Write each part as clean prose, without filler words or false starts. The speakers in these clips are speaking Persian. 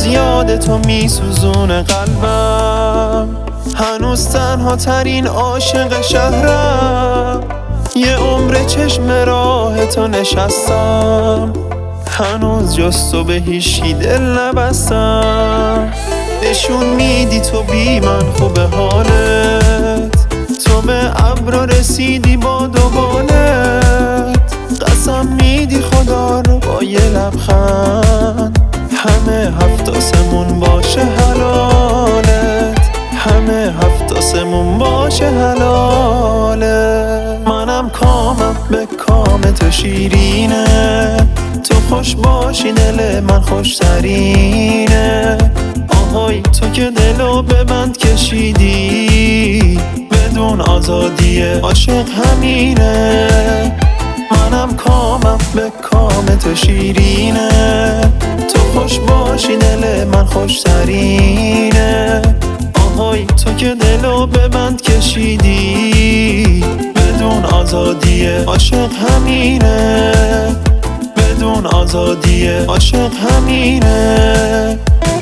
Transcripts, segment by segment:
هنوز یاد تو میسوزونه قلبم، هنوز تنها ترین عاشق شهرم. یه عمر چشم راه تو نشستم، هنوز جز تو به هیچی دل نبستم. نشون میدی تو بی من خوبه حالت، تو به ابرا رسیدی با دوبالت. قسم میدی خدا رو با یه لبخند، همه هفت آسمون باشه حلالت، همه هفت آسمون باشه حلالت. منم کامم به کام تو شیرینه، تو خوش باشی دل من خوشترینه. آهای تو که دلو به بند کشیدی، بدون آزادی عاشق همینه. منم کامم به کام تو شیرینه، تو خوش باشی دل من خوشترینه. آهای تو که دلو به بند کشیدی، بدون آزادی عاشق همینه، بدون آزادی عاشق همینه.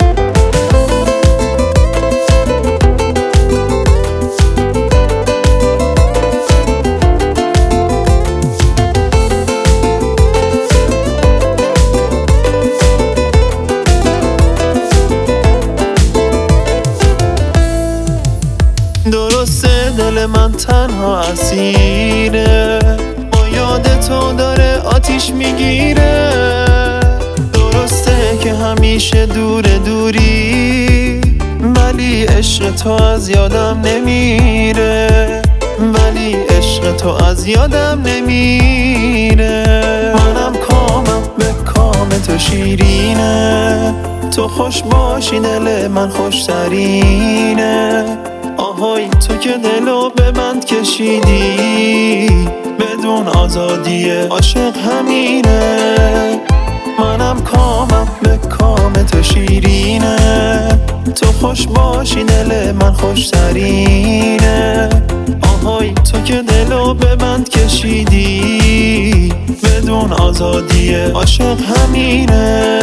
درسته دل من تنها اسیره، با یاد تو داره آتیش میگیره. درسته که همیشه دوری، ولی عشق تو از یادم نمیره، ولی عشق تو از یادم نمیره. منم کامم به کام تو شیرینه، تو خوش باشی دل من خوشترینه. آهای تو که دلو به بند کشیدی، بدون آزادی عاشق همینه. منم کامم به کام تو شیرینه، تو خوش باشی دل من خوشترینه. آهای تو که دلو به بند کشیدی، بدون آزادی عاشق همینه.